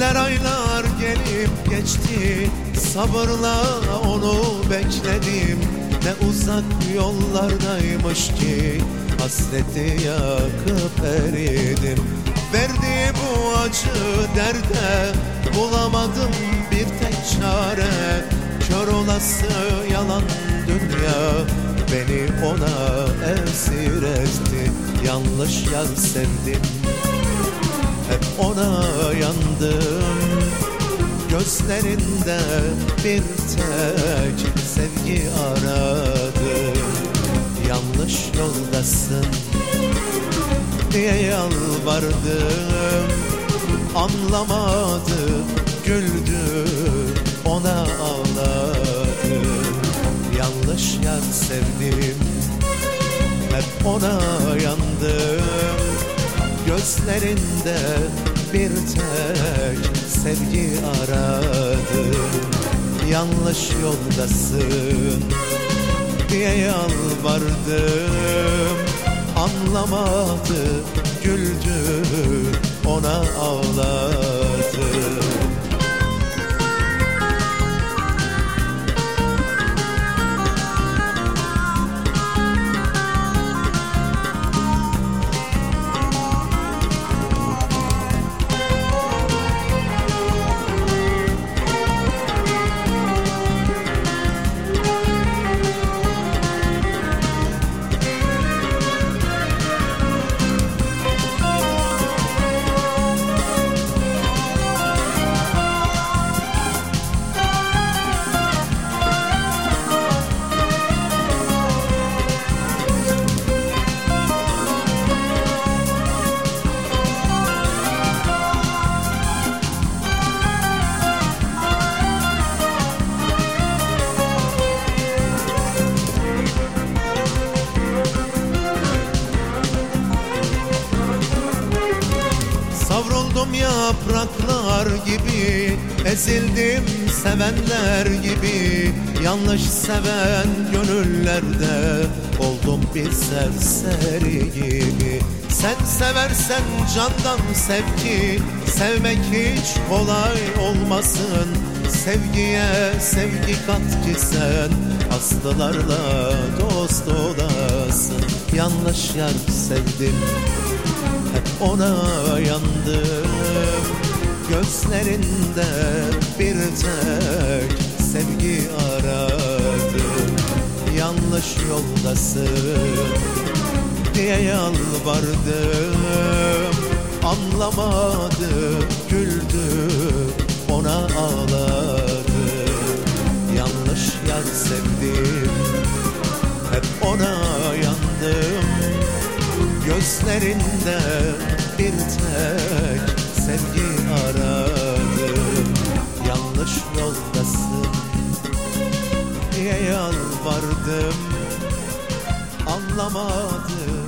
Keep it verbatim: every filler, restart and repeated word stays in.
Günler aylar gelip geçti, sabırla onu bekledim. Ne uzak yollardaymış ki hasreti yakıp eridim. Verdiği bu acı derde bulamadım bir tek çare. Kör olası yalan dünya beni ona esir etti. Yanlış yar sevdim, hep ona yandım. Gözlerinde bir tek sevgi aradım. Yanlış yoldasın diye yalvardım, anlamadı, güldü, ona ağladı. Yanlış yar sevdim, hep ona yandım. Gözlerinde bir tek sevgi aradım. Yanlış yoldasın diye yalvardım, anlamadı, güldü, ona ağladı. Savruldum yapraklar gibi, ezildim sevenler gibi. Yanlış seven gönüllerde oldum bir serseri gibi. Sen seversen candan sev ki sevmek hiç kolay olmasın. Sevgiye sevgi kat ki sen aslılarla dost olasın. Yanlış yar sevdim, hep ona yandım. Gözlerinde bir tek sevgi aradım. Yanlış yoldasın diye yalvardım, anlamadı, güldü, ona ağladı. Yanlış yar sevdim, hep ona yandım. Gözlerinde bir tek sevgi aradım. Yanlış yoldasın diye yalvardım, anlamadım,